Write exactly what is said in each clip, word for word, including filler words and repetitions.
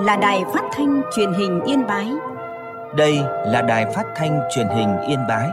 là Đài Phát thanh Truyền hình Yên Bái. Đây là Đài Phát thanh Truyền hình Yên Bái.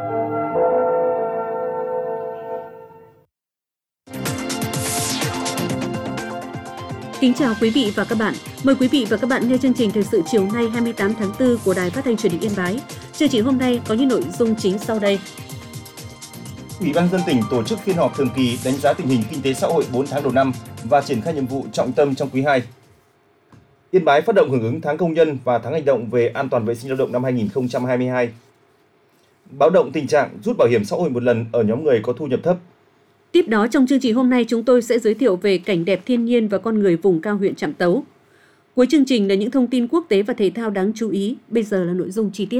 Kính chào quý vị và các bạn. Mời quý vị và các bạn nghe chương trình thời sự chiều nay hai mươi tám tháng tư của Đài Phát thanh Truyền hình Yên Bái. Chương trình hôm nay có những nội dung chính sau đây. Ủy ban nhân dân tỉnh tổ chức phiên họp thường kỳ đánh giá tình hình kinh tế xã hội bốn tháng đầu năm và triển khai nhiệm vụ trọng tâm trong quý hai. Yên Bái phát động hưởng ứng tháng công nhân và tháng hành động về an toàn vệ sinh lao động năm hai nghìn không trăm hai mươi hai. Báo động tình trạng rút bảo hiểm xã hội một lần ở nhóm người có thu nhập thấp. Tiếp đó trong chương trình hôm nay chúng tôi sẽ giới thiệu về cảnh đẹp thiên nhiên và con người vùng cao huyện Trạm Tấu. Cuối chương trình là những thông tin quốc tế và thể thao đáng chú ý. Bây giờ là nội dung chi tiết.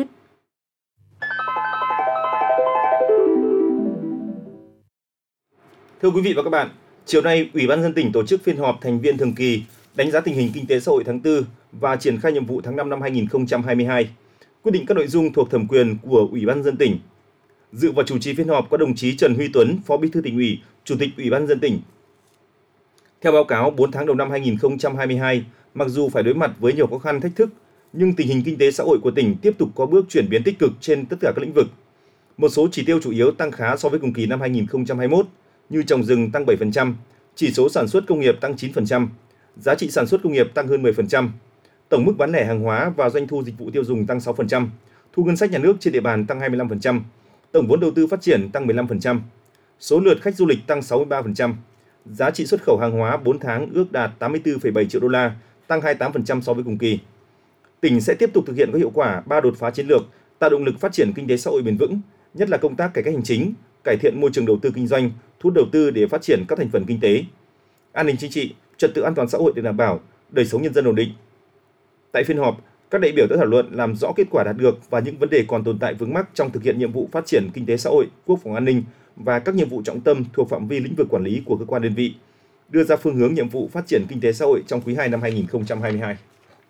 Thưa quý vị và các bạn, chiều nay Ủy ban nhân dân tỉnh tổ chức phiên họp thành viên thường kỳ đánh giá tình hình kinh tế xã hội tháng tư và triển khai nhiệm vụ tháng năm năm hai nghìn không trăm hai mươi hai, quyết định các nội dung thuộc thẩm quyền của Ủy ban nhân dân tỉnh. Dự và chủ trì phiên họp có đồng chí Trần Huy Tuấn, Phó Bí thư Tỉnh ủy, Chủ tịch Ủy ban nhân dân tỉnh. Theo báo cáo, bốn tháng đầu năm hai nghìn không trăm hai mươi hai, mặc dù phải đối mặt với nhiều khó khăn thách thức, nhưng tình hình kinh tế xã hội của tỉnh tiếp tục có bước chuyển biến tích cực trên tất cả các lĩnh vực. Một số chỉ tiêu chủ yếu tăng khá so với cùng kỳ năm hai nghìn không trăm hai mươi mốt, như trồng rừng tăng bảy phần trăm, chỉ số sản xuất công nghiệp tăng chín phần trăm, giá trị sản xuất công nghiệp tăng hơn mười phần trăm, tổng mức bán lẻ hàng hóa và doanh thu dịch vụ tiêu dùng tăng sáu phần trăm, thu ngân sách nhà nước trên địa bàn tăng hai mươi lăm phần trăm, tổng vốn đầu tư phát triển tăng mười lăm phần trăm, số lượt khách du lịch tăng sáu mươi ba phần trăm, giá trị xuất khẩu hàng hóa bốn tháng ước đạt tám mươi tư phẩy bảy triệu đô la, tăng hai mươi tám phần trăm so với cùng kỳ. Tỉnh sẽ tiếp tục thực hiện có hiệu quả ba đột phá chiến lược, tạo động lực phát triển kinh tế xã hội bền vững, nhất là công tác cải cách hành chính, cải thiện môi trường đầu tư kinh doanh, thu hút đầu tư để phát triển các thành phần kinh tế. An ninh chính trị, trật tự an toàn xã hội được đảm bảo, đời sống nhân dân ổn định. Tại phiên họp, các đại biểu đã thảo luận làm rõ kết quả đạt được và những vấn đề còn tồn tại vướng mắc trong thực hiện nhiệm vụ phát triển kinh tế xã hội, quốc phòng an ninh và các nhiệm vụ trọng tâm thuộc phạm vi lĩnh vực quản lý của cơ quan đơn vị, đưa ra phương hướng nhiệm vụ phát triển kinh tế xã hội trong quý hai năm hai nghìn không trăm hai mươi hai.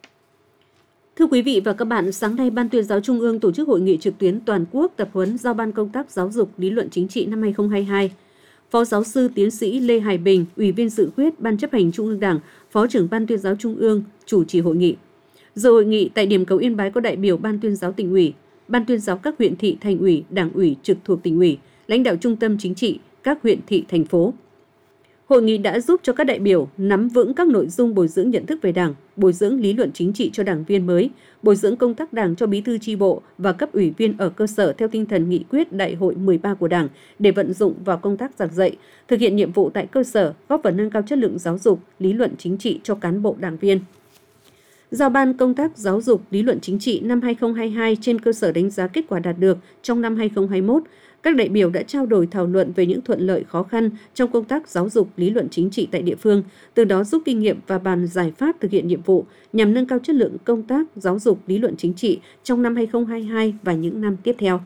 Thưa quý vị và các bạn, sáng nay Ban Tuyên giáo Trung ương tổ chức hội nghị trực tuyến toàn quốc tập huấn giao ban công tác giáo dục lý luận chính trị năm hai nghìn không trăm hai mươi hai. Phó giáo sư tiến sĩ Lê Hải Bình, Ủy viên dự khuyết Ban chấp hành Trung ương Đảng, Phó trưởng Ban Tuyên giáo Trung ương chủ trì hội nghị. Dự hội nghị tại điểm cầu Yên Bái có đại biểu Ban Tuyên giáo Tỉnh ủy, Ban Tuyên giáo các huyện thị thành ủy, đảng ủy trực thuộc Tỉnh ủy, lãnh đạo trung tâm chính trị các huyện thị thành phố. Hội nghị đã giúp cho các đại biểu nắm vững các nội dung bồi dưỡng nhận thức về Đảng, bồi dưỡng lý luận chính trị cho đảng viên mới, bồi dưỡng công tác Đảng cho bí thư chi bộ và cấp ủy viên ở cơ sở theo tinh thần nghị quyết Đại hội mười ba của Đảng để vận dụng vào công tác giảng dạy, thực hiện nhiệm vụ tại cơ sở, góp phần nâng cao chất lượng giáo dục, lý luận chính trị cho cán bộ đảng viên. Giao ban công tác giáo dục lý luận chính trị năm hai nghìn không trăm hai mươi hai trên cơ sở đánh giá kết quả đạt được trong năm hai nghìn không trăm hai mươi mốt, các đại biểu đã trao đổi thảo luận về những thuận lợi khó khăn trong công tác giáo dục lý luận chính trị tại địa phương, từ đó rút kinh nghiệm và bàn giải pháp thực hiện nhiệm vụ nhằm nâng cao chất lượng công tác giáo dục lý luận chính trị trong năm hai nghìn không trăm hai mươi hai và những năm tiếp theo.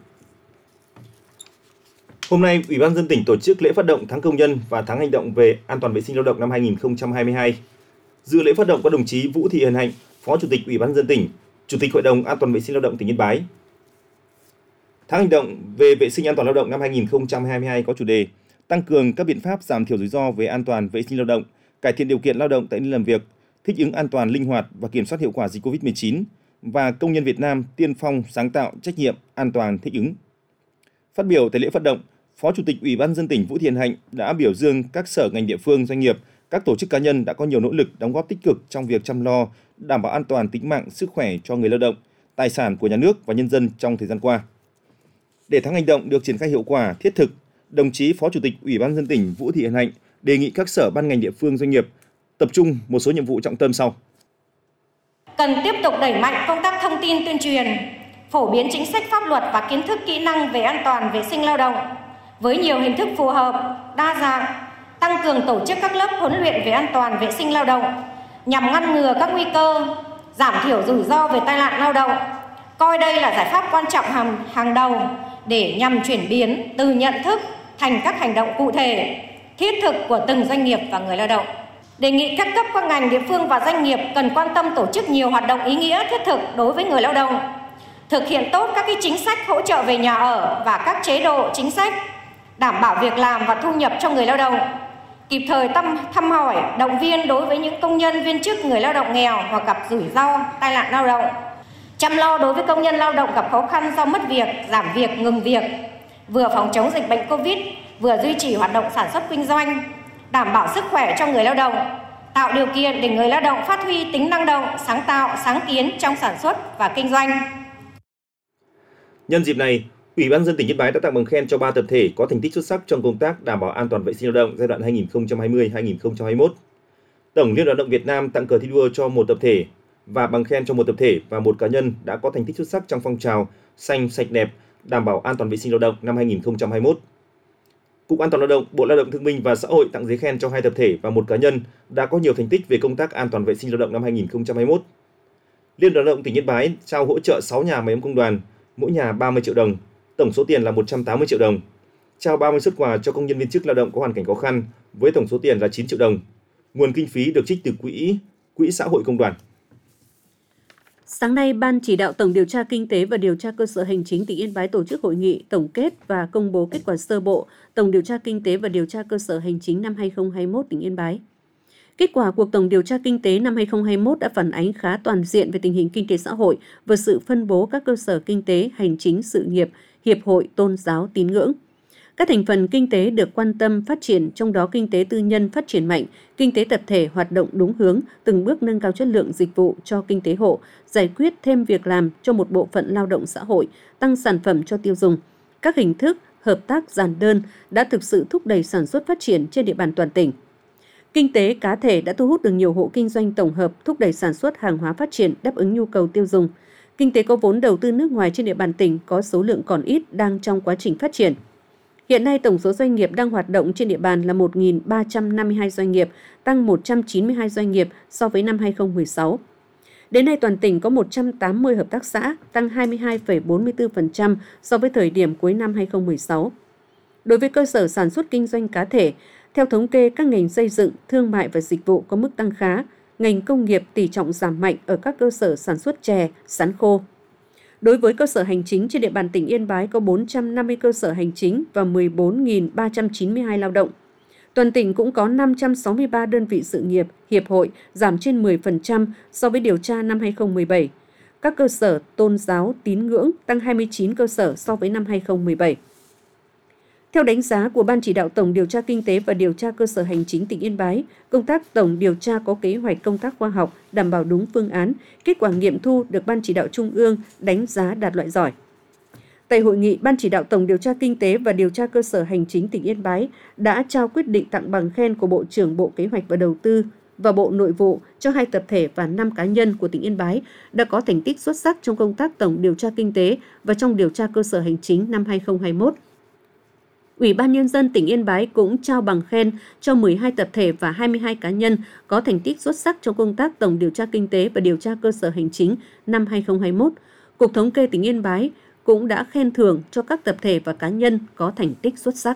Hôm nay, Ủy ban nhân dân tỉnh tổ chức lễ phát động tháng công nhân và tháng hành động về an toàn vệ sinh lao động năm hai nghìn không trăm hai mươi hai. Dự lễ phát động có đồng chí Vũ Thị Hiền Hạnh, Phó Chủ tịch Ủy ban nhân dân tỉnh, Chủ tịch Hội đồng An toàn vệ sinh lao động tỉnh Yên Bái. Tháng hành động về vệ sinh an toàn lao động năm hai nghìn không trăm hai mươi hai có chủ đề tăng cường các biện pháp giảm thiểu rủi ro về an toàn vệ sinh lao động, cải thiện điều kiện lao động tại nơi làm việc, thích ứng an toàn linh hoạt và kiểm soát hiệu quả dịch covid mười chín và công nhân Việt Nam tiên phong sáng tạo, trách nhiệm, an toàn, thích ứng. Phát biểu tại lễ phát động, Phó Chủ tịch Ủy ban nhân dân tỉnh Vũ Thị Hiền Hạnh đã biểu dương các sở ngành địa phương, doanh nghiệp, các tổ chức cá nhân đã có nhiều nỗ lực đóng góp tích cực trong việc chăm lo, đảm bảo an toàn tính mạng, sức khỏe cho người lao động, tài sản của nhà nước và nhân dân trong thời gian qua. Để tháng hành động được triển khai hiệu quả, thiết thực, đồng chí Phó Chủ tịch Ủy ban nhân dân tỉnh Vũ Thị Hiền Hạnh đề nghị các sở ban ngành địa phương, doanh nghiệp tập trung một số nhiệm vụ trọng tâm sau. Cần tiếp tục đẩy mạnh công tác thông tin tuyên truyền, phổ biến chính sách pháp luật và kiến thức kỹ năng về an toàn vệ sinh lao động với nhiều hình thức phù hợp, đa dạng, tăng cường tổ chức các lớp huấn luyện về an toàn vệ sinh lao động nhằm ngăn ngừa các nguy cơ, giảm thiểu rủi ro về tai nạn lao động, coi đây là giải pháp quan trọng hàng, hàng đầu để nhằm chuyển biến từ nhận thức thành các hành động cụ thể, thiết thực của từng doanh nghiệp và người lao động. Đề nghị các cấp, các ngành địa phương và doanh nghiệp cần quan tâm tổ chức nhiều hoạt động ý nghĩa thiết thực đối với người lao động, thực hiện tốt các cái chính sách hỗ trợ về nhà ở và các chế độ chính sách, đảm bảo việc làm và thu nhập cho người lao động, kịp thời thăm, thăm hỏi, động viên đối với những công nhân viên chức người lao động nghèo hoặc gặp rủi ro, tai nạn lao động, chăm lo đối với công nhân lao động gặp khó khăn do mất việc, giảm việc, ngừng việc, vừa phòng chống dịch bệnh Covid, vừa duy trì hoạt động sản xuất kinh doanh, đảm bảo sức khỏe cho người lao động, tạo điều kiện để người lao động phát huy tính năng động, sáng tạo, sáng kiến trong sản xuất và kinh doanh. Nhân dịp này, Ủy ban nhân dân tỉnh Yên Bái đã tặng bằng khen cho ba tập thể có thành tích xuất sắc trong công tác đảm bảo an toàn vệ sinh lao động giai đoạn hai nghìn không trăm hai mươi đến hai nghìn không trăm hai mươi mốt. Tổng Liên đoàn Lao động Việt Nam tặng cờ thi đua cho một tập thể và bằng khen cho một tập thể và một cá nhân đã có thành tích xuất sắc trong phong trào xanh sạch đẹp đảm bảo an toàn vệ sinh lao động năm hai nghìn không trăm hai mươi mốt. Cục An toàn Lao động, Bộ Lao động Thương binh và Xã hội tặng giấy khen cho hai tập thể và một cá nhân đã có nhiều thành tích về công tác an toàn vệ sinh lao động năm hai nghìn không trăm hai mươi mốt. Liên đoàn Lao động tỉnh Yên Bái trao hỗ trợ sáu nhà máy ấm công đoàn, mỗi nhà ba mươi triệu đồng, tổng số tiền là một trăm tám mươi triệu đồng. Trao ba mươi suất quà cho công nhân viên chức lao động có hoàn cảnh khó khăn với tổng số tiền là chín triệu đồng. Nguồn kinh phí được trích từ quỹ quỹ xã hội công đoàn. Sáng nay, Ban chỉ đạo Tổng điều tra Kinh tế và Điều tra Cơ sở Hành chính tỉnh Yên Bái tổ chức hội nghị tổng kết và công bố kết quả sơ bộ Tổng điều tra Kinh tế và Điều tra Cơ sở Hành chính năm hai nghìn không trăm hai mươi mốt tỉnh Yên Bái. Kết quả cuộc Tổng điều tra Kinh tế năm hai nghìn không trăm hai mươi mốt đã phản ánh khá toàn diện về tình hình kinh tế xã hội và sự phân bố các cơ sở kinh tế, hành chính, sự nghiệp, hiệp hội, tôn giáo, tín ngưỡng. Các thành phần kinh tế được quan tâm phát triển, trong đó kinh tế tư nhân phát triển mạnh, kinh tế tập thể hoạt động đúng hướng, từng bước nâng cao chất lượng dịch vụ cho kinh tế hộ, giải quyết thêm việc làm cho một bộ phận lao động xã hội, tăng sản phẩm cho tiêu dùng. Các hình thức hợp tác giản đơn đã thực sự thúc đẩy sản xuất phát triển trên địa bàn toàn tỉnh. Kinh tế cá thể đã thu hút được nhiều hộ kinh doanh tổng hợp, thúc đẩy sản xuất hàng hóa phát triển, đáp ứng nhu cầu tiêu dùng. Kinh tế có vốn đầu tư nước ngoài trên địa bàn tỉnh có số lượng còn ít, đang trong quá trình phát triển. Hiện nay, tổng số doanh nghiệp đang hoạt động trên địa bàn là một nghìn ba trăm năm mươi hai doanh nghiệp, tăng một trăm chín mươi hai doanh nghiệp so với năm hai nghìn không trăm mười sáu. Đến nay, toàn tỉnh có một trăm tám mươi hợp tác xã, tăng hai mươi hai phẩy bốn mươi tư phần trăm so với thời điểm cuối năm hai nghìn không trăm mười sáu. Đối với cơ sở sản xuất kinh doanh cá thể, theo thống kê, các ngành xây dựng, thương mại và dịch vụ có mức tăng khá, ngành công nghiệp tỷ trọng giảm mạnh ở các cơ sở sản xuất chè, sắn khô. Đối với cơ sở hành chính trên địa bàn tỉnh Yên Bái có bốn trăm năm mươi cơ sở hành chính và mười bốn nghìn ba trăm chín mươi hai lao động. Toàn tỉnh cũng có năm trăm sáu mươi ba đơn vị sự nghiệp, hiệp hội, giảm trên mười phần trăm so với điều tra năm hai nghìn không trăm mười bảy. Các cơ sở tôn giáo, tín ngưỡng tăng hai mươi chín cơ sở so với năm hai nghìn không trăm mười bảy. Theo đánh giá của Ban chỉ đạo Tổng điều tra Kinh tế và Điều tra Cơ sở Hành chính tỉnh Yên Bái, công tác tổng điều tra có kế hoạch công tác khoa học, đảm bảo đúng phương án, kết quả nghiệm thu được Ban chỉ đạo Trung ương đánh giá đạt loại giỏi. Tại hội nghị, Ban chỉ đạo Tổng điều tra Kinh tế và Điều tra Cơ sở Hành chính tỉnh Yên Bái đã trao quyết định tặng bằng khen của Bộ trưởng Bộ Kế hoạch và Đầu tư và Bộ Nội vụ cho hai tập thể và năm cá nhân của tỉnh Yên Bái đã có thành tích xuất sắc trong công tác tổng điều tra kinh tế và trong điều tra cơ sở hành chính năm hai nghìn không trăm hai mươi mốt. Ủy ban Nhân dân tỉnh Yên Bái cũng trao bằng khen cho mười hai tập thể và hai mươi hai cá nhân có thành tích xuất sắc trong công tác tổng điều tra kinh tế và điều tra cơ sở hành chính năm hai nghìn không trăm hai mươi mốt. Cục Thống kê tỉnh Yên Bái cũng đã khen thưởng cho các tập thể và cá nhân có thành tích xuất sắc.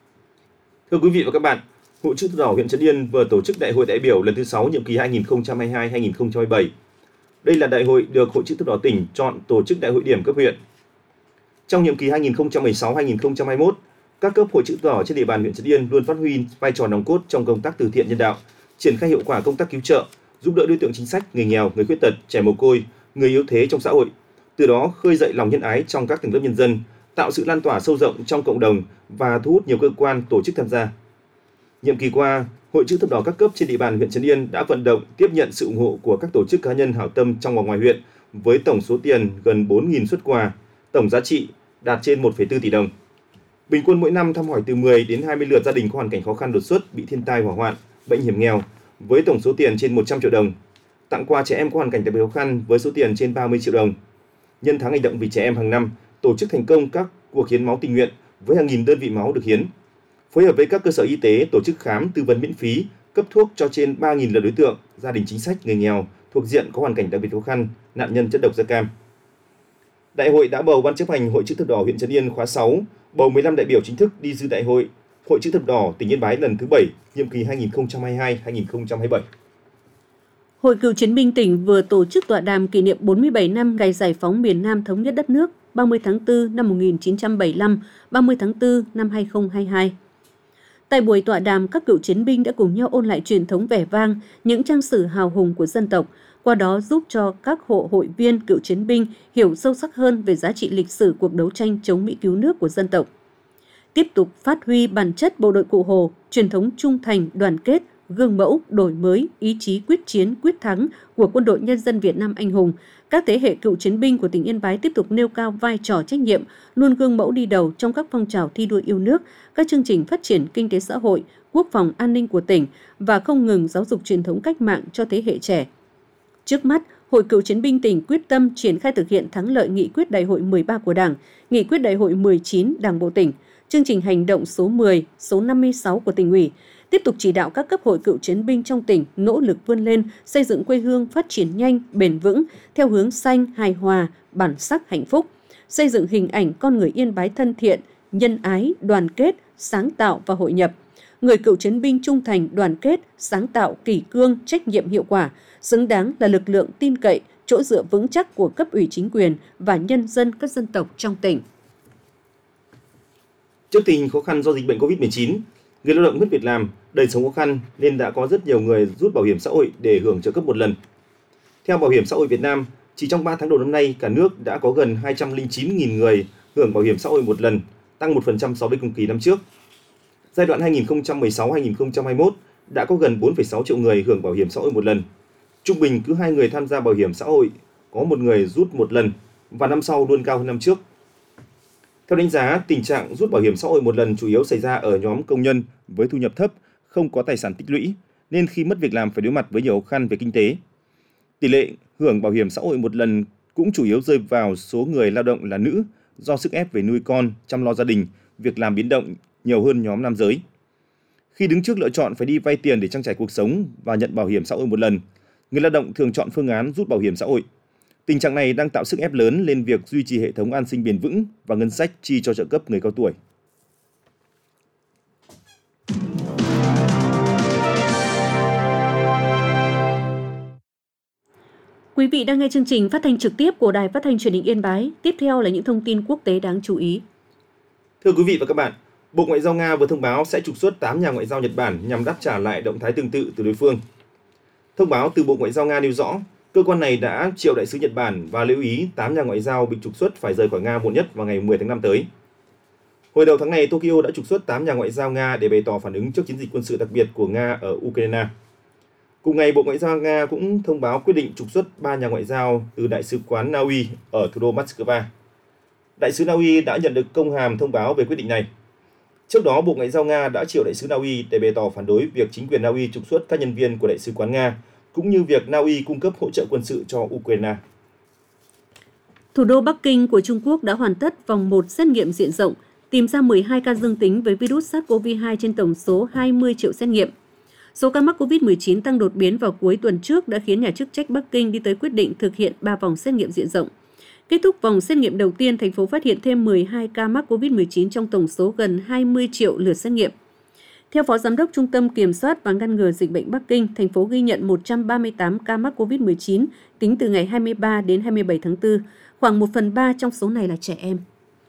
Thưa quý vị và các bạn, Hội Chữ thập đỏ huyện Trấn Yên vừa tổ chức Đại hội đại biểu lần thứ sáu nhiệm kỳ hai nghìn không trăm hai mươi hai đến hai nghìn không trăm hai mươi bảy. Đây là đại hội được Hội Chữ thập đỏ tỉnh chọn tổ chức đại hội điểm cấp huyện. Trong nhiệm kỳ hai nghìn không trăm mười sáu đến hai nghìn không trăm hai mươi mốt, các cấp Hội Chữ thập đỏ trên địa bàn huyện Trấn Yên luôn phát huy vai trò nòng cốt trong công tác từ thiện nhân đạo, triển khai hiệu quả công tác cứu trợ, giúp đỡ đối tượng chính sách, người nghèo, người khuyết tật, trẻ mồ côi, người yếu thế trong xã hội. Từ đó khơi dậy lòng nhân ái trong các tầng lớp nhân dân, tạo sự lan tỏa sâu rộng trong cộng đồng và thu hút nhiều cơ quan, tổ chức tham gia. Nhiệm kỳ qua, Hội Chữ thập đỏ các cấp trên địa bàn huyện Trấn Yên đã vận động tiếp nhận sự ủng hộ của các tổ chức cá nhân hảo tâm trong và ngoài huyện với tổng số tiền gần bốn nghìn suất quà, tổng giá trị đạt trên một phẩy bốn tỷ đồng. Bình quân mỗi năm thăm hỏi từ mười đến hai mươi lượt gia đình có hoàn cảnh khó khăn đột xuất, bị thiên tai hỏa hoạn, bệnh hiểm nghèo với tổng số tiền trên một trăm triệu đồng. Tặng quà trẻ em có hoàn cảnh đặc biệt khó khăn với số tiền trên ba mươi triệu đồng. Nhân tháng hành động vì trẻ em hàng năm, tổ chức thành công các cuộc hiến máu tình nguyện với hàng nghìn đơn vị máu được hiến. Phối hợp với các cơ sở y tế tổ chức khám tư vấn miễn phí, cấp thuốc cho trên ba nghìn lượt đối tượng, gia đình chính sách, người nghèo thuộc diện có hoàn cảnh đặc biệt khó khăn, nạn nhân chất độc da cam. Đại hội đã bầu Ban chấp hành Hội Chữ thập đỏ huyện Trấn Yên khóa sáu, bầu mười lăm đại biểu chính thức đi dự Đại hội Hội Chữ thập đỏ tỉnh Yên Bái lần thứ bảy, nhiệm kỳ hai nghìn không trăm hai mươi hai đến hai nghìn không trăm hai mươi bảy. Hội Cựu chiến binh tỉnh vừa tổ chức tọa đàm kỷ niệm bốn mươi bảy năm ngày giải phóng miền Nam thống nhất đất nước ba mươi tháng tư năm một nghìn chín trăm bảy mươi lăm, ba mươi tháng tư năm hai nghìn không trăm hai mươi hai. Tại buổi tọa đàm, các cựu chiến binh đã cùng nhau ôn lại truyền thống vẻ vang, những trang sử hào hùng của dân tộc, qua đó giúp cho các hộ hội viên cựu chiến binh hiểu sâu sắc hơn về giá trị lịch sử cuộc đấu tranh chống Mỹ cứu nước của dân tộc. Tiếp tục phát huy bản chất bộ đội Cụ Hồ, truyền thống trung thành, đoàn kết, gương mẫu, đổi mới, ý chí quyết chiến, quyết thắng của Quân đội Nhân dân Việt Nam anh hùng, các thế hệ cựu chiến binh của tỉnh Yên Bái tiếp tục nêu cao vai trò trách nhiệm, luôn gương mẫu đi đầu trong các phong trào thi đua yêu nước, các chương trình phát triển kinh tế xã hội, quốc phòng an ninh của tỉnh và không ngừng giáo dục truyền thống cách mạng cho thế hệ trẻ. Trước mắt, Hội Cựu chiến binh tỉnh quyết tâm triển khai thực hiện thắng lợi nghị quyết đại hội mười ba của Đảng, nghị quyết đại hội mười chín Đảng bộ tỉnh, chương trình hành động số mười, số năm mươi sáu của tỉnh ủy, tiếp tục chỉ đạo các cấp hội cựu chiến binh trong tỉnh nỗ lực vươn lên, xây dựng quê hương phát triển nhanh, bền vững, theo hướng xanh, hài hòa, bản sắc, hạnh phúc, xây dựng hình ảnh con người Yên Bái thân thiện, nhân ái, đoàn kết, sáng tạo và hội nhập. Người cựu chiến binh trung thành, đoàn kết, sáng tạo, kỷ cương, trách nhiệm hiệu quả, xứng đáng là lực lượng tin cậy, chỗ dựa vững chắc của cấp ủy chính quyền và nhân dân các dân tộc trong tỉnh. Trước tình hình khó khăn do dịch bệnh covid mười chín, người lao động mất việc làm, đời sống khó khăn nên đã có rất nhiều người rút bảo hiểm xã hội để hưởng trợ cấp một lần. Theo Bảo hiểm xã hội Việt Nam, chỉ trong ba tháng đầu năm nay, cả nước đã có gần hai trăm lẻ chín nghìn người hưởng bảo hiểm xã hội một lần, tăng một phần trăm so với cùng kỳ năm trước. Giai đoạn hai nghìn không trăm mười sáu đến hai nghìn không trăm hai mươi mốt đã có gần bốn phẩy sáu triệu người hưởng bảo hiểm xã hội một lần. Trung bình cứ hai người tham gia bảo hiểm xã hội có một người rút một lần và năm sau luôn cao hơn năm trước. Theo đánh giá, tình trạng rút bảo hiểm xã hội một lần chủ yếu xảy ra ở nhóm công nhân với thu nhập thấp, không có tài sản tích lũy, nên khi mất việc làm phải đối mặt với nhiều khó khăn về kinh tế. Tỷ lệ hưởng bảo hiểm xã hội một lần cũng chủ yếu rơi vào số người lao động là nữ do sức ép về nuôi con, chăm lo gia đình, việc làm biến động nhiều hơn nhóm nam giới. Khi đứng trước lựa chọn phải đi vay tiền để trang trải cuộc sống và nhận bảo hiểm xã hội một lần, người lao động thường chọn phương án rút bảo hiểm xã hội. Tình trạng này đang tạo sức ép lớn lên việc duy trì hệ thống an sinh bền vững và ngân sách chi cho trợ cấp người cao tuổi. Quý vị đang nghe chương trình phát thanh trực tiếp của Đài Phát thanh Truyền hình Yên Bái. Tiếp theo là những thông tin quốc tế đáng chú ý. Thưa quý vị và các bạn, Bộ Ngoại giao Nga vừa thông báo sẽ trục xuất tám nhà ngoại giao Nhật Bản nhằm đáp trả lại động thái tương tự từ đối phương. Thông báo từ Bộ Ngoại giao Nga nêu rõ, cơ quan này đã triệu đại sứ Nhật Bản và lưu ý tám nhà ngoại giao bị trục xuất phải rời khỏi Nga muộn nhất vào ngày mười tháng năm tới. Hồi đầu tháng này, Tokyo đã trục xuất tám nhà ngoại giao Nga để bày tỏ phản ứng trước chiến dịch quân sự đặc biệt của Nga ở Ukraine. Cùng ngày, Bộ Ngoại giao Nga cũng thông báo quyết định trục xuất ba nhà ngoại giao từ Đại sứ quán Na Uy ở thủ đô Moscow. Đại sứ Na Uy đã nhận được công hàm thông báo về quyết định này. Trước đó, Bộ Ngoại giao Nga đã triệu đại sứ Na Uy để bày tỏ phản đối việc chính quyền Na Uy trục xuất các nhân viên của Đại sứ quán Nga, cũng như việc Na Uy cung cấp hỗ trợ quân sự cho Ukraine. Thủ đô Bắc Kinh của Trung Quốc đã hoàn tất vòng một xét nghiệm diện rộng, tìm ra mười hai ca dương tính với virus SARS-xê o vê hai trên tổng số hai mươi triệu xét nghiệm. Số ca mắc covid mười chín tăng đột biến vào cuối tuần trước đã khiến nhà chức trách Bắc Kinh đi tới quyết định thực hiện ba vòng xét nghiệm diện rộng. Kết thúc vòng xét nghiệm đầu tiên, thành phố phát hiện thêm mười hai ca mắc covid mười chín trong tổng số gần hai mươi triệu lượt xét nghiệm. Theo Phó Giám đốc Trung tâm Kiểm soát và Ngăn ngừa Dịch bệnh Bắc Kinh, thành phố ghi nhận một trăm ba mươi tám ca mắc covid mười chín tính từ ngày hai mươi ba đến hai mươi bảy tháng tư, khoảng một phần ba trong số này là trẻ em.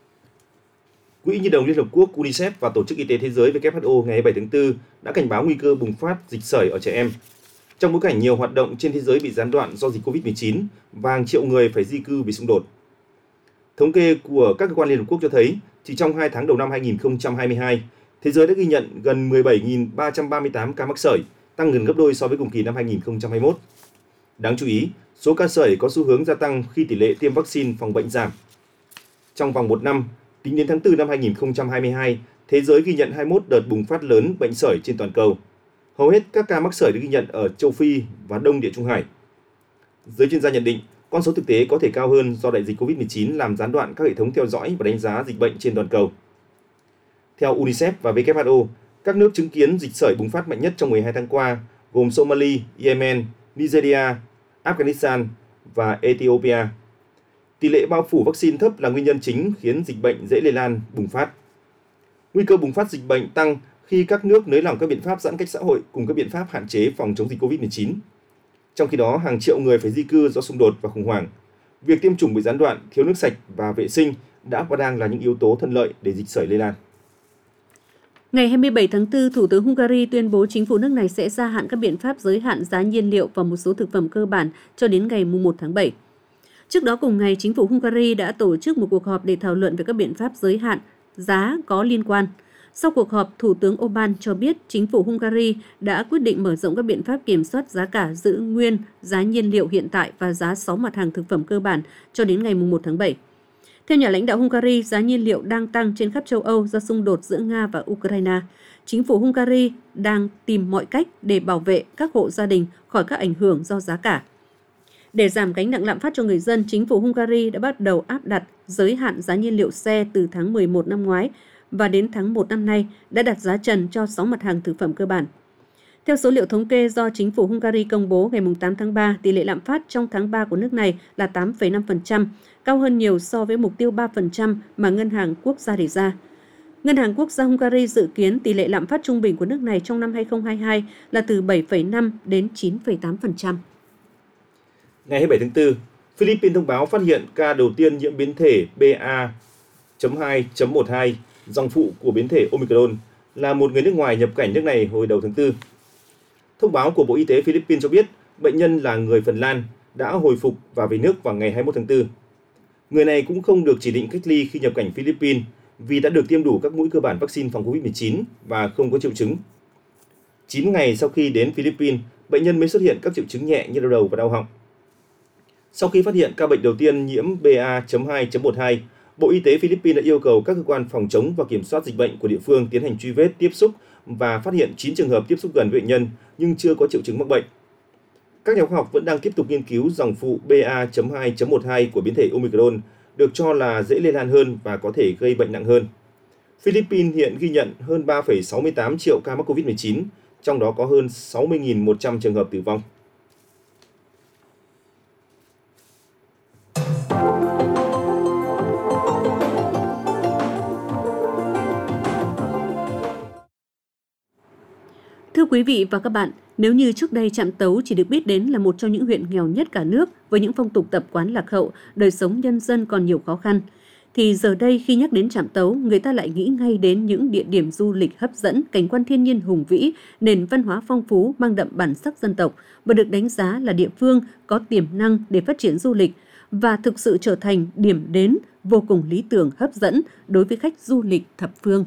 Quỹ Nhi đồng Liên Hợp Quốc UNICEF và Tổ chức Y tế Thế giới W H O ngày hai mươi bảy tháng tư đã cảnh báo nguy cơ bùng phát dịch sởi ở trẻ em. Trong bối cảnh nhiều hoạt động trên thế giới bị gián đoạn do dịch covid mười chín và hàng triệu người phải di cư vì xung đột. Thống kê của các cơ quan Liên Hợp Quốc cho thấy, chỉ trong hai tháng đầu năm hai nghìn không trăm hai mươi hai, thế giới đã ghi nhận gần mười bảy nghìn ba trăm ba mươi tám ca mắc sởi, tăng gần gấp đôi so với cùng kỳ năm hai nghìn không trăm hai mươi mốt. Đáng chú ý, số ca sởi có xu hướng gia tăng khi tỷ lệ tiêm vaccine phòng bệnh giảm. Trong vòng một năm, tính đến tháng tư năm hai nghìn không trăm hai mươi hai, thế giới ghi nhận hai mươi mốt đợt bùng phát lớn bệnh sởi trên toàn cầu. Hầu hết các ca mắc sởi được ghi nhận ở châu Phi và Đông Địa Trung Hải. Giới chuyên gia nhận định, con số thực tế có thể cao hơn do đại dịch covid mười chín làm gián đoạn các hệ thống theo dõi và đánh giá dịch bệnh trên toàn cầu. Theo UNICEF và W H O, các nước chứng kiến dịch sởi bùng phát mạnh nhất trong mười hai tháng qua gồm Somalia, Yemen, Nigeria, Afghanistan và Ethiopia. Tỷ lệ bao phủ vaccine thấp là nguyên nhân chính khiến dịch bệnh dễ lây lan, bùng phát. Nguy cơ bùng phát dịch bệnh tăng khi các nước nới lỏng các biện pháp giãn cách xã hội cùng các biện pháp hạn chế phòng chống dịch covid mười chín. Trong khi đó, hàng triệu người phải di cư do xung đột và khủng hoảng. Việc tiêm chủng bị gián đoạn, thiếu nước sạch và vệ sinh đã và đang là những yếu tố thuận lợi để dịch sởi lây lan. Ngày hai mươi bảy tháng tư, Thủ tướng Hungary tuyên bố chính phủ nước này sẽ gia hạn các biện pháp giới hạn giá nhiên liệu và một số thực phẩm cơ bản cho đến ngày mùng một tháng bảy. Trước đó cùng ngày, chính phủ Hungary đã tổ chức một cuộc họp để thảo luận về các biện pháp giới hạn giá có liên quan. Sau cuộc họp, Thủ tướng Orbán cho biết chính phủ Hungary đã quyết định mở rộng các biện pháp kiểm soát giá cả giữ nguyên giá nhiên liệu hiện tại và giá sáu mặt hàng thực phẩm cơ bản cho đến ngày mùng một tháng bảy. Theo nhà lãnh đạo Hungary, giá nhiên liệu đang tăng trên khắp châu Âu do xung đột giữa Nga và Ukraine. Chính phủ Hungary đang tìm mọi cách để bảo vệ các hộ gia đình khỏi các ảnh hưởng do giá cả. Để giảm gánh nặng lạm phát cho người dân, chính phủ Hungary đã bắt đầu áp đặt giới hạn giá nhiên liệu xe từ tháng mười một năm ngoái và đến tháng một năm nay đã đặt giá trần cho sáu mặt hàng thực phẩm cơ bản. Theo số liệu thống kê do chính phủ Hungary công bố ngày tám tháng ba, tỷ lệ lạm phát trong tháng ba của nước này là tám phẩy năm phần trăm, cao hơn nhiều so với mục tiêu ba phần trăm mà Ngân hàng Quốc gia đề ra. Ngân hàng Quốc gia Hungary dự kiến tỷ lệ lạm phát trung bình của nước này trong năm hai không hai hai là từ bảy phẩy năm đến chín phẩy tám phần trăm. Ngày hai mươi bảy tháng tư, Philippines thông báo phát hiện ca đầu tiên nhiễm biến thể B A chấm hai chấm một hai, dòng phụ của biến thể Omicron, là một người nước ngoài nhập cảnh nước này hồi đầu tháng tư. Thông báo của Bộ Y tế Philippines cho biết bệnh nhân là người Phần Lan, đã hồi phục và về nước vào ngày hai mươi mốt tháng tư. Người này cũng không được chỉ định cách ly khi nhập cảnh Philippines vì đã được tiêm đủ các mũi cơ bản vaccine phòng covid mười chín và không có triệu chứng. chín ngày sau khi đến Philippines, bệnh nhân mới xuất hiện các triệu chứng nhẹ như đau đầu và đau họng. Sau khi phát hiện ca bệnh đầu tiên nhiễm B A chấm hai chấm một hai, Bộ Y tế Philippines đã yêu cầu các cơ quan phòng chống và kiểm soát dịch bệnh của địa phương tiến hành truy vết tiếp xúc và phát hiện chín trường hợp tiếp xúc gần với bệnh nhân nhưng chưa có triệu chứng mắc bệnh. Các nhà khoa học vẫn đang tiếp tục nghiên cứu dòng phụ B A chấm hai chấm một hai của biến thể Omicron, được cho là dễ lây lan hơn và có thể gây bệnh nặng hơn. Philippines hiện ghi nhận hơn ba phẩy sáu mươi tám triệu ca mắc covid mười chín, trong đó có hơn sáu mươi nghìn một trăm trường hợp tử vong. Thưa quý vị và các bạn, nếu như trước đây Trạm Tấu chỉ được biết đến là một trong những huyện nghèo nhất cả nước với những phong tục tập quán lạc hậu, đời sống nhân dân còn nhiều khó khăn, thì giờ đây khi nhắc đến Trạm Tấu, người ta lại nghĩ ngay đến những địa điểm du lịch hấp dẫn, cảnh quan thiên nhiên hùng vĩ, nền văn hóa phong phú mang đậm bản sắc dân tộc và được đánh giá là địa phương có tiềm năng để phát triển du lịch và thực sự trở thành điểm đến vô cùng lý tưởng hấp dẫn đối với khách du lịch thập phương.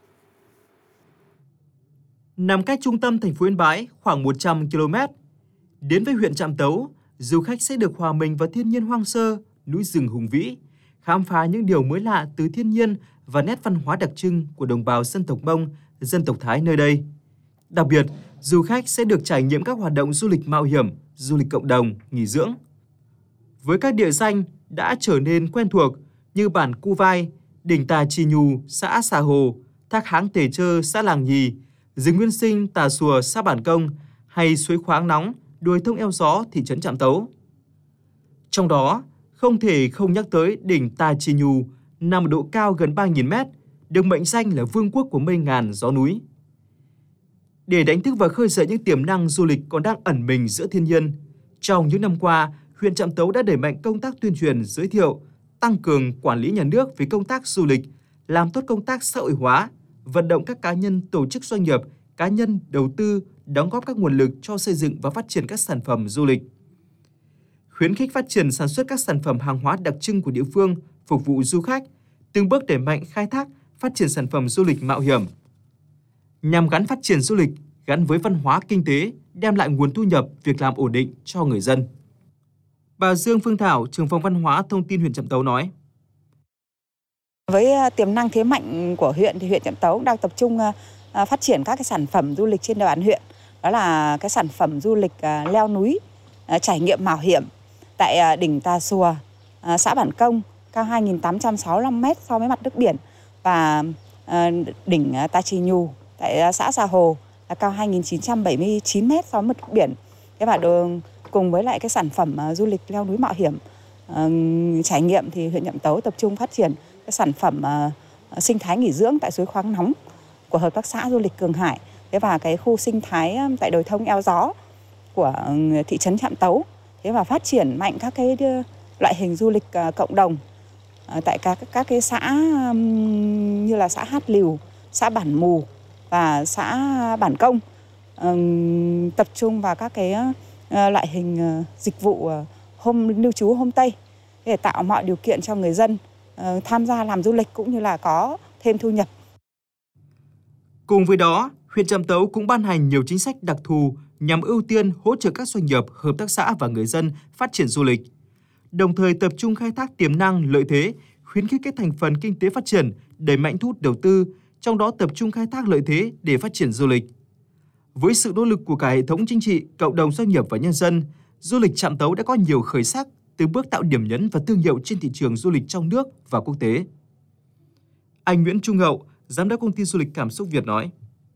Nằm cách trung tâm thành phố Yên Bái khoảng một trăm ki lô mét, đến với huyện Trạm Tấu, du khách sẽ được hòa mình vào thiên nhiên hoang sơ, núi rừng hùng vĩ, khám phá những điều mới lạ từ thiên nhiên và nét văn hóa đặc trưng của đồng bào dân tộc Mông, dân tộc Thái nơi đây. Đặc biệt, du khách sẽ được trải nghiệm các hoạt động du lịch mạo hiểm, du lịch cộng đồng, nghỉ dưỡng. Với các địa danh đã trở nên quen thuộc như bản Cu Vai, đỉnh Tà Trì Nhù, xã Xà Hồ, thác Háng Tề Trơ, xã Làng Nhì, rừng nguyên sinh Tà Xùa, xã Bản Công hay suối khoáng nóng, đồi thông eo gió, thị trấn Trạm Tấu. Trong đó, không thể không nhắc tới đỉnh Tà Trì Nhù nằm ở độ cao gần ba nghìn mét, được mệnh danh là vương quốc của mây ngàn gió núi. Để đánh thức và khơi dậy những tiềm năng du lịch còn đang ẩn mình giữa thiên nhiên, trong những năm qua, huyện Trạm Tấu đã đẩy mạnh công tác tuyên truyền, giới thiệu, tăng cường quản lý nhà nước về công tác du lịch, làm tốt công tác xã hội hóa, vận động các cá nhân, tổ chức doanh nghiệp, cá nhân đầu tư, đóng góp các nguồn lực cho xây dựng và phát triển các sản phẩm du lịch. Khuyến khích phát triển sản xuất các sản phẩm hàng hóa đặc trưng của địa phương, phục vụ du khách, từng bước đẩy mạnh khai thác, phát triển sản phẩm du lịch mạo hiểm. Nhằm gắn phát triển du lịch, gắn với văn hóa kinh tế, đem lại nguồn thu nhập, việc làm ổn định cho người dân. Bà Dương Phương Thảo, trưởng phòng văn hóa thông tin huyện Trạm Tấu nói: Với tiềm năng thế mạnh của huyện thì huyện Trạm Tấu đang tập trung phát triển các cái sản phẩm du lịch trên địa bàn huyện. Đó là cái sản phẩm du lịch leo núi, trải nghiệm mạo hiểm tại đỉnh Tà Xùa, xã Bản Công, cao hai nghìn tám trăm sáu mươi lăm mét so với mặt nước biển, và đỉnh Tà Trì Nhù tại xã Xà Hồ là cao hai nghìn chín trăm bảy mươi chín mét so với mặt nước biển. Thế và đường cùng với lại cái sản phẩm du lịch leo núi mạo hiểm trải nghiệm thì huyện Trạm Tấu tập trung phát triển cái sản phẩm uh, sinh thái nghỉ dưỡng tại suối khoáng nóng của hợp tác xã du lịch Cường Hải, thế và cái khu sinh thái tại đồi thông eo gió của uh, thị trấn Trạm Tấu, thế và phát triển mạnh các cái uh, loại hình du lịch uh, cộng đồng uh, tại các các cái xã um, như là xã Hát Lìu, xã Bản Mù, và xã Bản Công tập trung vào các cái loại hình dịch vụ hôm lưu trú homestay để tạo mọi điều kiện cho người dân tham gia làm du lịch cũng như là có thêm thu nhập. Cùng với đó, huyện Trạm Tấu cũng ban hành nhiều chính sách đặc thù nhằm ưu tiên hỗ trợ các doanh nghiệp, hợp tác xã và người dân phát triển du lịch, đồng thời tập trung khai thác tiềm năng, lợi thế, khuyến khích các thành phần kinh tế phát triển, đẩy mạnh thu hút đầu tư, trong đó tập trung khai thác lợi thế để phát triển du lịch. Với sự nỗ lực của cả hệ thống chính trị, cộng đồng doanh nghiệp và nhân dân, du lịch Trạm Tấu đã có nhiều khởi sắc, từ bước tạo điểm nhấn và thương hiệu trên thị trường du lịch trong nước và quốc tế. Anh Nguyễn Trung Hậu, giám đốc công ty du lịch Cảm Xúc Việt nói: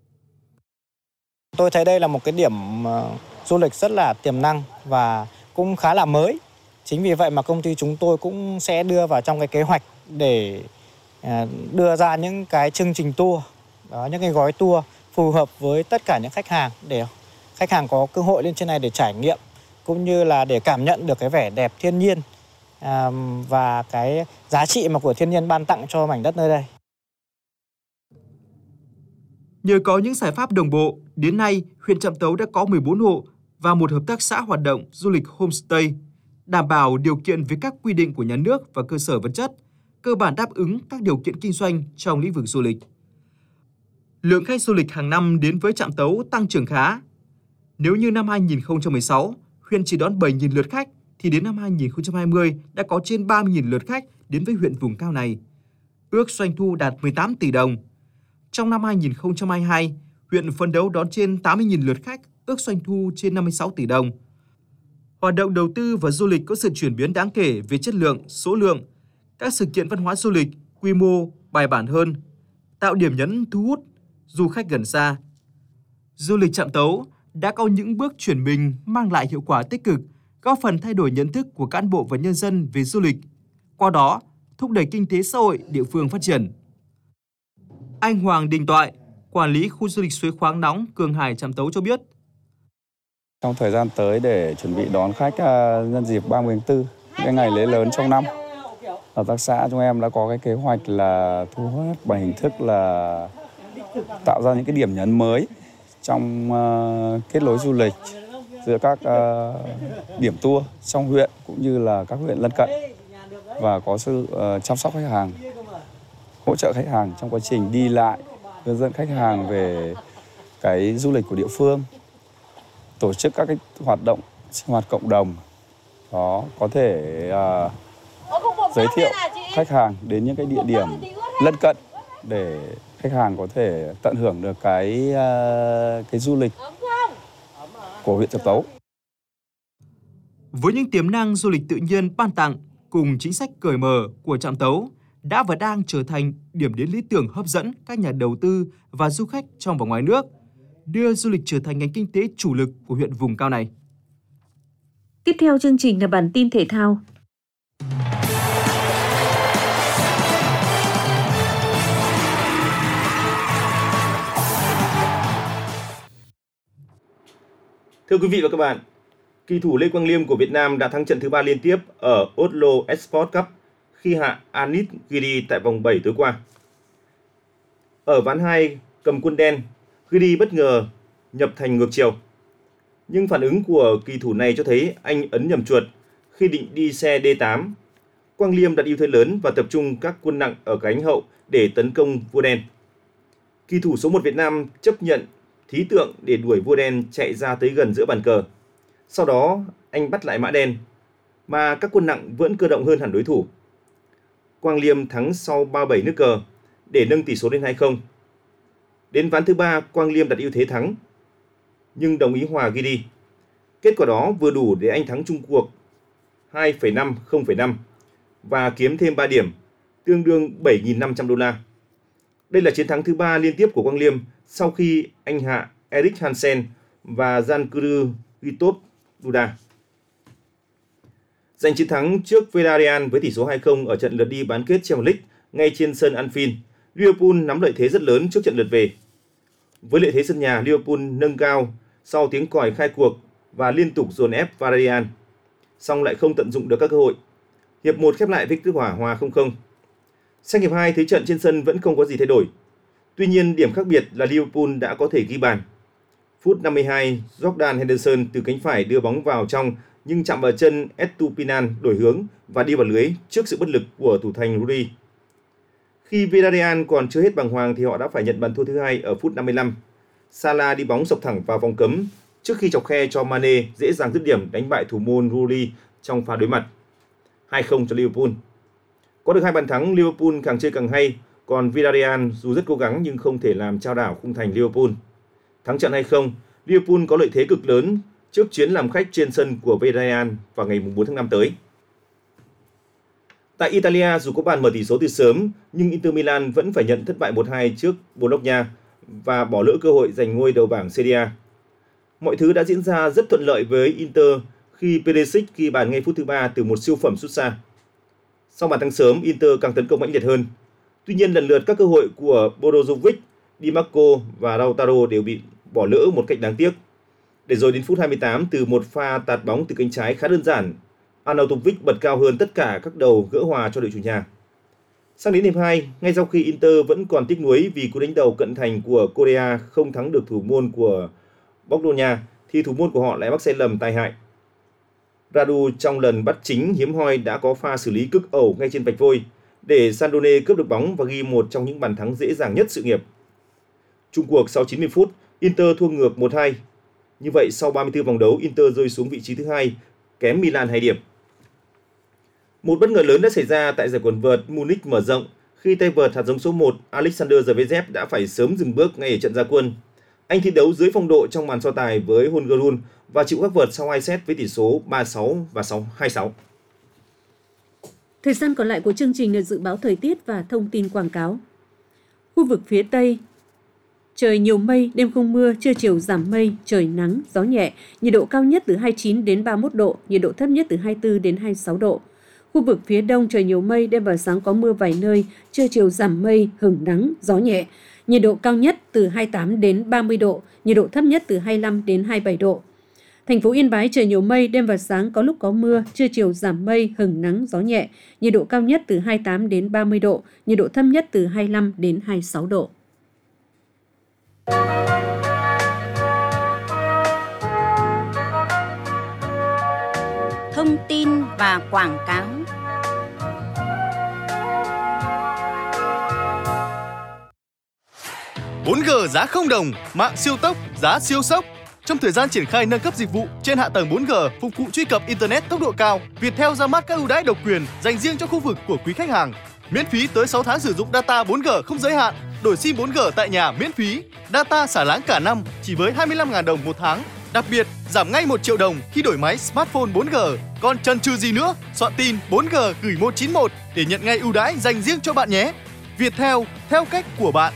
Tôi thấy đây là một cái điểm du lịch rất là tiềm năng và cũng khá là mới. Chính vì vậy mà công ty chúng tôi cũng sẽ đưa vào trong cái kế hoạch để đưa ra những cái chương trình tour, đó, những cái gói tour phù hợp với tất cả những khách hàng để khách hàng có cơ hội lên trên này để trải nghiệm cũng như là để cảm nhận được cái vẻ đẹp thiên nhiên và cái giá trị mà của thiên nhiên ban tặng cho mảnh đất nơi đây. Nhờ có những giải pháp đồng bộ, đến nay huyện Trạm Tấu đã có mười bốn hộ và một hợp tác xã hoạt động du lịch homestay, đảm bảo điều kiện với các quy định của nhà nước và cơ sở vật chất, cơ bản đáp ứng các điều kiện kinh doanh trong lĩnh vực du lịch. Lượng khách du lịch hàng năm đến với Trạm Tấu tăng trưởng khá. Nếu như năm hai nghìn không trăm mười sáu, huyện chỉ đón bảy nghìn lượt khách, thì đến năm hai nghìn không trăm hai mươi đã có trên ba mươi nghìn lượt khách đến với huyện vùng cao này. Ước doanh thu đạt mười tám tỷ đồng. Trong năm hai nghìn không trăm hai mươi hai, huyện phấn đấu đón trên tám mươi nghìn lượt khách, ước doanh thu trên năm mươi sáu tỷ đồng. Hoạt động đầu tư và du lịch có sự chuyển biến đáng kể về chất lượng, số lượng, các sự kiện văn hóa du lịch, quy mô, bài bản hơn, tạo điểm nhấn thu hút du khách gần xa. Du lịch Trạm Tấu đã có những bước chuyển mình mang lại hiệu quả tích cực, góp phần thay đổi nhận thức của cán bộ và nhân dân về du lịch, qua đó thúc đẩy kinh tế xã hội địa phương phát triển. Anh Hoàng Đình Toại, quản lý khu du lịch suối khoáng nóng Cường Hải, Trạm Tấu cho biết: Trong thời gian tới để chuẩn bị đón khách nhân dịp ba mươi tháng tư, cái ngày lễ lớn trong năm, hợp tác xã chúng em đã có cái kế hoạch là thu hút bằng hình thức là tạo ra những cái điểm nhấn mới trong uh, kết nối du lịch giữa các uh, điểm tour trong huyện cũng như là các huyện lân cận, và có sự uh, chăm sóc khách hàng, hỗ trợ khách hàng trong quá trình đi lại, hướng dẫn khách hàng về cái du lịch của địa phương, tổ chức các cái hoạt động sinh hoạt cộng đồng, đó có thể uh, giới thiệu khách hàng đến những cái địa điểm lân cận để khách hàng có thể tận hưởng được cái uh, cái du lịch của huyện Trạm Tấu. Với những tiềm năng du lịch tự nhiên ban tặng cùng chính sách cởi mở của Trạm Tấu đã và đang trở thành điểm đến lý tưởng hấp dẫn các nhà đầu tư và du khách trong và ngoài nước, đưa du lịch trở thành ngành kinh tế chủ lực của huyện vùng cao này. Tiếp theo chương trình là bản tin thể thao. Thưa quý vị và các bạn, kỳ thủ Lê Quang Liêm của Việt Nam đã thắng trận thứ ba liên tiếp ở Oslo Esports Cup khi hạ Anis Giri tại vòng bảy tối qua. Ở ván hai cầm quân đen, Giri bất ngờ nhập thành ngược chiều. Nhưng phản ứng của kỳ thủ này cho thấy anh ấn nhầm chuột khi định đi xe đê tám. Quang Liêm đặt ưu thế lớn và tập trung các quân nặng ở cánh hậu để tấn công vua đen. Kỳ thủ số một Việt Nam chấp nhận thí tượng để đuổi vua đen chạy ra tới gần giữa bàn cờ. Sau đó anh bắt lại mã đen, mà các quân nặng vẫn cơ động hơn hẳn đối thủ. Quang Liêm thắng sau ba mươi bảy nước cờ để nâng tỷ số lên hai không. Đến ván thứ ba, Quang Liêm đặt ưu thế thắng, nhưng đồng ý hòa Giri. Kết quả đó vừa đủ để anh thắng chung cuộc hai phẩy năm không phẩy năm và kiếm thêm ba điểm, tương đương bảy nghìn năm trăm đô la. Đây là chiến thắng thứ ba liên tiếp của Quang Liêm sau khi anh hạ Erik Hansen và Jankuru Gitov Duda. Giành chiến thắng trước Villarreal với tỷ số hai không ở trận lượt đi bán kết Champions League ngay trên sân Anfield, Liverpool nắm lợi thế rất lớn trước trận lượt về. Với lợi thế sân nhà, Liverpool nâng cao sau tiếng còi khai cuộc và liên tục dồn ép Villarreal, song lại không tận dụng được các cơ hội. Hiệp một khép lại với kết quả hòa không không. Sang hiệp hai, thế trận trên sân vẫn không có gì thay đổi. Tuy nhiên, điểm khác biệt là Liverpool đã có thể ghi bàn. Phút năm mươi hai, Jordan Henderson từ cánh phải đưa bóng vào trong nhưng chạm vào chân Estupinan đổi hướng và đi vào lưới trước sự bất lực của thủ thành Rudy. Khi Villarreal còn chưa hết bàng hoàng thì họ đã phải nhận bàn thua thứ hai ở phút năm mươi lăm. Salah đi bóng sộc thẳng vào vòng cấm trước khi chọc khe cho Mane dễ dàng dứt điểm đánh bại thủ môn Rudy trong pha đối mặt. hai không cho Liverpool. Có được hai bàn thắng, Liverpool càng chơi càng hay, còn Villarreal dù rất cố gắng nhưng không thể làm chao đảo khung thành Liverpool. Thắng trận hai không, Liverpool có lợi thế cực lớn trước chuyến làm khách trên sân của Villarreal vào ngày bốn tháng năm tới. Tại Italia, dù có bàn mở tỷ số từ sớm, nhưng Inter Milan vẫn phải nhận thất bại một hai trước Bologna và bỏ lỡ cơ hội giành ngôi đầu bảng Serie A. Mọi thứ đã diễn ra rất thuận lợi với Inter khi Perisic ghi bàn ngay phút thứ ba từ một siêu phẩm sút xa. Sau bàn thắng sớm, Inter càng tấn công mãnh liệt hơn. Tuy nhiên, lần lượt các cơ hội của Brozovic, Di Marco và Lautaro đều bị bỏ lỡ một cách đáng tiếc. Để rồi đến phút hai mươi tám, từ một pha tạt bóng từ cánh trái khá đơn giản, Arnautovic bật cao hơn tất cả các đầu gỡ hòa cho đội chủ nhà. Sang đến hiệp hai, ngay sau khi Inter vẫn còn tiếc nuối vì cú đánh đầu cận thành của Correa không thắng được thủ môn của Bologna, thì thủ môn của họ lại mắc sai lầm tai hại. Radu trong lần bắt chính hiếm hoi đã có pha xử lý cực ẩu ngay trên vạch vôi để Sandone cướp được bóng và ghi một trong những bàn thắng dễ dàng nhất sự nghiệp. Chung cuộc sau chín mươi phút, Inter thua ngược một hai. Như vậy, sau ba mươi tư vòng đấu, Inter rơi xuống vị trí thứ hai, kém Milan hai điểm. Một bất ngờ lớn đã xảy ra tại giải quần vợt Munich mở rộng khi tay vợt hạt giống số một Alexander Zverev đã phải sớm dừng bước ngay ở trận ra quân. Anh thi đấu dưới phong độ trong màn so tài với Hungary và chịu các vợt sau hai set với tỷ số ba sáu và hai sáu. Thời gian còn lại của chương trình là dự báo thời tiết và thông tin quảng cáo. Khu vực phía Tây, trời nhiều mây, đêm không mưa, trưa chiều giảm mây, trời nắng, gió nhẹ, nhiệt độ cao nhất từ hai mươi chín đến ba mươi mốt độ, nhiệt độ thấp nhất từ hai mươi tư đến hai mươi sáu độ. Khu vực phía Đông trời nhiều mây, đêm và sáng có mưa vài nơi, trưa chiều giảm mây, hửng nắng, gió nhẹ, nhiệt độ cao nhất từ hai mươi tám đến ba mươi độ, nhiệt độ thấp nhất từ hai mươi lăm đến hai mươi bảy độ. Thành phố Yên Bái trời nhiều mây, đêm và sáng có lúc có mưa, trưa chiều giảm mây, hửng nắng, gió nhẹ, nhiệt độ cao nhất từ hai mươi tám đến ba mươi độ, nhiệt độ thấp nhất từ hai mươi lăm đến hai mươi sáu độ. Thông tin và quảng cáo. bốn G giá không đồng, mạng siêu tốc, giá siêu sốc. Trong thời gian triển khai nâng cấp dịch vụ trên hạ tầng bốn G phục vụ truy cập Internet tốc độ cao, Viettel ra mắt các ưu đãi độc quyền dành riêng cho khu vực của quý khách hàng. Miễn phí tới sáu tháng sử dụng data bốn G không giới hạn, đổi sim bốn G tại nhà miễn phí, data xả láng cả năm chỉ với hai mươi lăm nghìn đồng một tháng. Đặc biệt, giảm ngay một triệu đồng khi đổi máy smartphone bốn G. Còn chần chừ gì nữa, soạn tin bốn G gửi một chín một để nhận ngay ưu đãi dành riêng cho bạn nhé. Viettel, theo cách của bạn.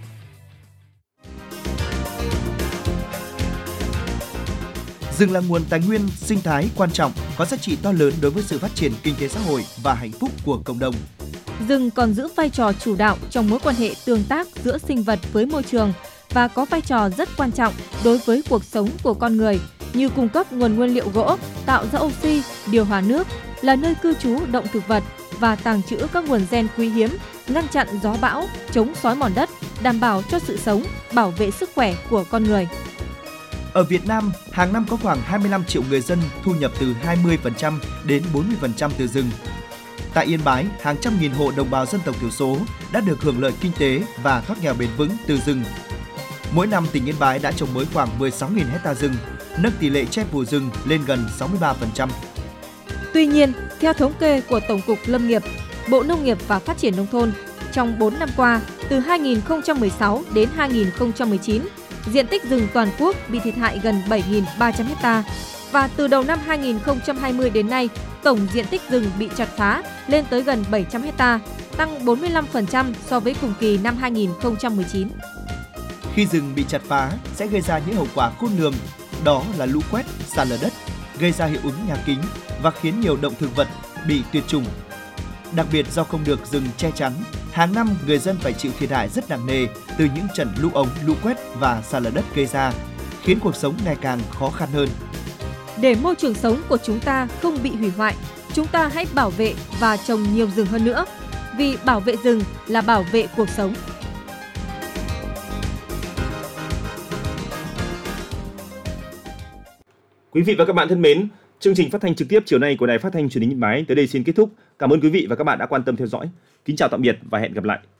Rừng là nguồn tài nguyên sinh thái quan trọng, có giá trị to lớn đối với sự phát triển kinh tế xã hội và hạnh phúc của cộng đồng. Rừng còn giữ vai trò chủ đạo trong mối quan hệ tương tác giữa sinh vật với môi trường và có vai trò rất quan trọng đối với cuộc sống của con người, như cung cấp nguồn nguyên liệu gỗ, tạo ra oxy, điều hòa nước, là nơi cư trú động thực vật và tàng trữ các nguồn gen quý hiếm, ngăn chặn gió bão, chống xói mòn đất, đảm bảo cho sự sống, bảo vệ sức khỏe của con người. Ở Việt Nam, hàng năm có khoảng hai mươi lăm triệu người dân thu nhập từ hai mươi phần trăm đến bốn mươi phần trăm từ rừng. Tại Yên Bái, hàng trăm nghìn hộ đồng bào dân tộc thiểu số đã được hưởng lợi kinh tế và thoát nghèo bền vững từ rừng. Mỗi năm, tỉnh Yên Bái đã trồng mới khoảng mười sáu nghìn hecta rừng, nâng tỷ lệ che phủ rừng lên gần sáu mươi ba phần trăm. Tuy nhiên, theo thống kê của Tổng cục Lâm nghiệp, Bộ Nông nghiệp và Phát triển Nông thôn, trong bốn năm qua, từ hai nghìn không trăm mười sáu đến hai nghìn không trăm mười chín, diện tích rừng toàn quốc bị thiệt hại gần bảy nghìn ba trăm ha. Và từ đầu năm hai nghìn không trăm hai mươi đến nay, tổng diện tích rừng bị chặt phá lên tới gần bảy trăm ha, tăng bốn mươi lăm phần trăm so với cùng kỳ năm hai nghìn không trăm mười chín. Khi rừng bị chặt phá sẽ gây ra những hậu quả khôn lường, đó là lũ quét, sạt lở đất, gây ra hiệu ứng nhà kính và khiến nhiều động thực vật bị tuyệt chủng. Đặc biệt do không được rừng che chắn, hàng năm người dân phải chịu thiệt hại rất nặng nề từ những trận lũ ống, lũ quét và sạt lở đất gây ra, khiến cuộc sống ngày càng khó khăn hơn. Để môi trường sống của chúng ta không bị hủy hoại, chúng ta hãy bảo vệ và trồng nhiều rừng hơn nữa, vì bảo vệ rừng là bảo vệ cuộc sống. Quý vị và các bạn thân mến, chương trình phát thanh trực tiếp chiều nay của Đài Phát thanh Truyền hình Yên Bái tới đây xin kết thúc. Cảm ơn quý vị và các bạn đã quan tâm theo dõi. Kính chào tạm biệt và hẹn gặp lại.